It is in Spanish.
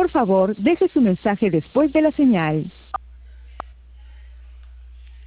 Por favor, deje su mensaje después de la señal.